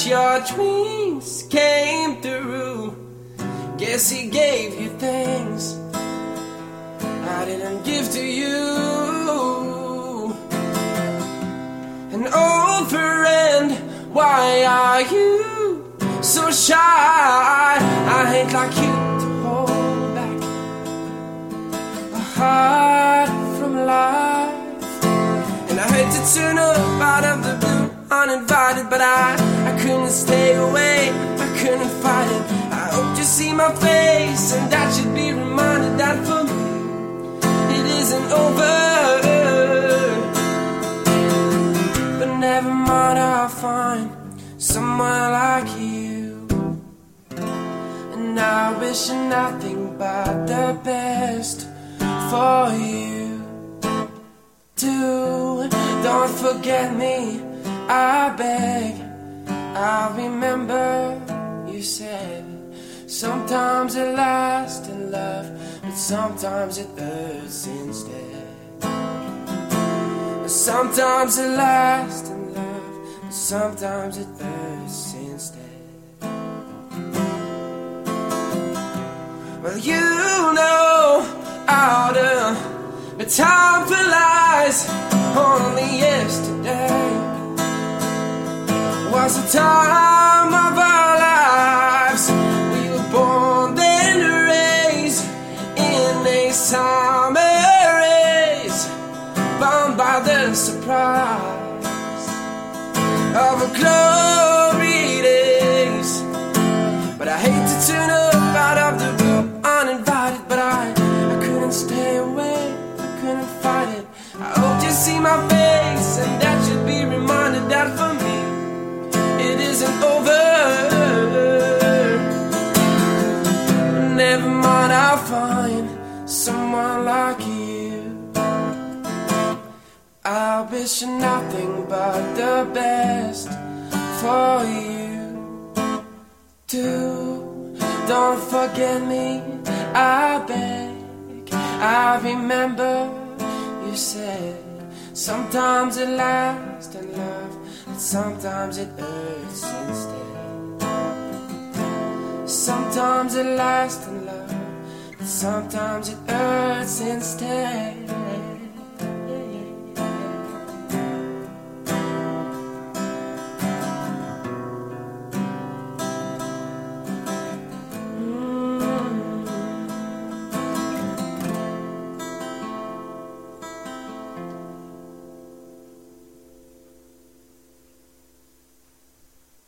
your dreams came through. Guess he gave you things I didn't give to you. An old friend, why are you so shy? I hate like you to hold back a heart from life. And I hate to turn up out of the blue uninvited, but I couldn't stay away, I couldn't fight it. I hope you see my face, and that should be reminded that for me it isn't over. But never mind, I'll find someone like you. And I wish nothing but the best for you too. Don't forget me, I beg. I remember you said sometimes it lasts in love, but sometimes it hurts instead. Sometimes it lasts in love, but sometimes it hurts instead. Well, you know how the time flies. Only yesterday was the time of our lives. We were born then raised in a summer race, bound by the surprise of a glory days. But I hate to turn up out of the blue uninvited, but I couldn't stay away, I couldn't fight it. I hope you see my face, and that should be reminded that for me it isn't over. Never mind, I'll find someone like you. I wish nothing but the best for you too. Don't forget me, I beg. I remember you said sometimes it lasts in love, but sometimes it hurts instead. Sometimes it lasts in love, but sometimes it hurts instead.